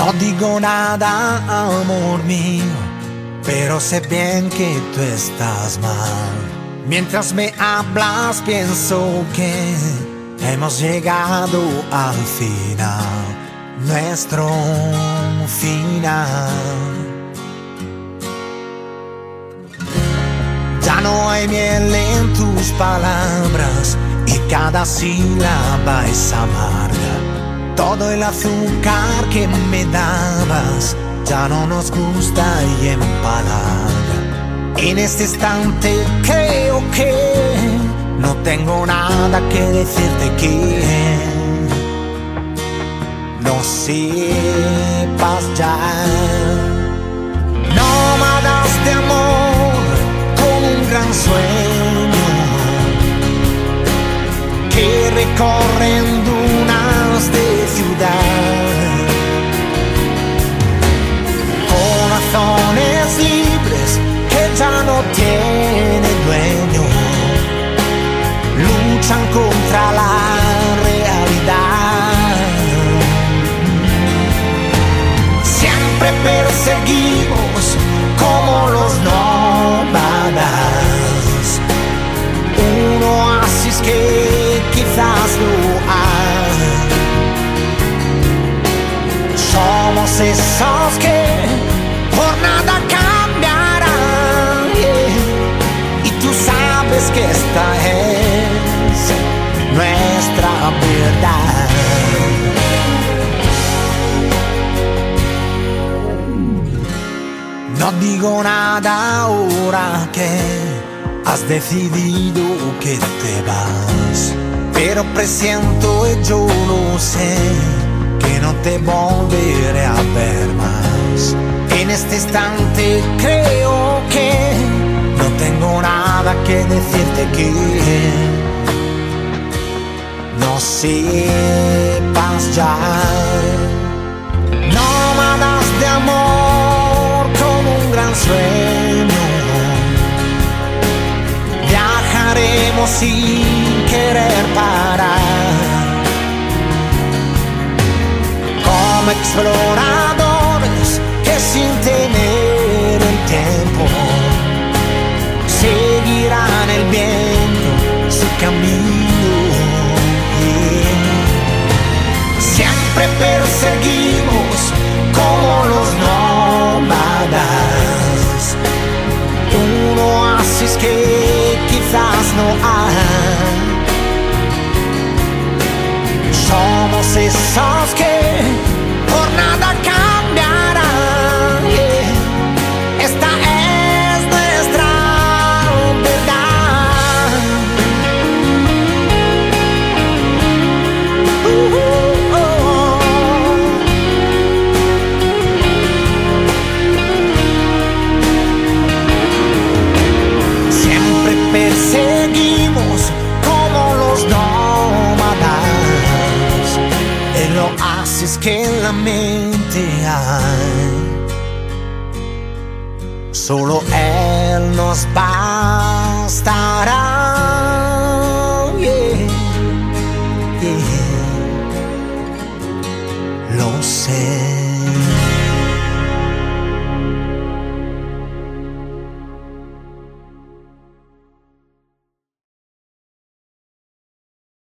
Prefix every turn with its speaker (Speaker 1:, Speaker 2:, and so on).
Speaker 1: No digo nada, amor mío, pero sé bien que tú estás mal. Mientras me hablas pienso que hemos llegado al final, nuestro final. Ya no hay miel en tus palabras y cada sílaba es amarga. Todo el azúcar que me dabas ya no nos gusta y empalaga. En este instante creo que no tengo nada que decirte que no sepas ya. Nómadas de amor con un gran sueño que recorren dunas de ciudad, corazones libres que ya no tienen dueño, luchan contra la realidad. Siempre perseguimos como los nómadas, un oasis que quizás no hay. Somos esos que por nada cambiarán, yeah. Y tú sabes que esta es nuestra verdad. No digo nada ahora que has decidido que te vas, pero presiento y yo lo sé que no te volveré a ver más. En este instante creo que no tengo nada que decirte que no sepas ya. Nómadas de amor con un gran sueño, viajaremos sin querer parar, como exploradores que sin tener el tiempo seguirán el viento su camino, yeah. Siempre perseguimos como los nómadas, un oasis que quizás no hay. Somos esos que por nada cambiarán, yeah. Esta es nuestra verdad. Siempre perseguimos como los nómadas, el oasis que en la mente hay. Solo Él nos va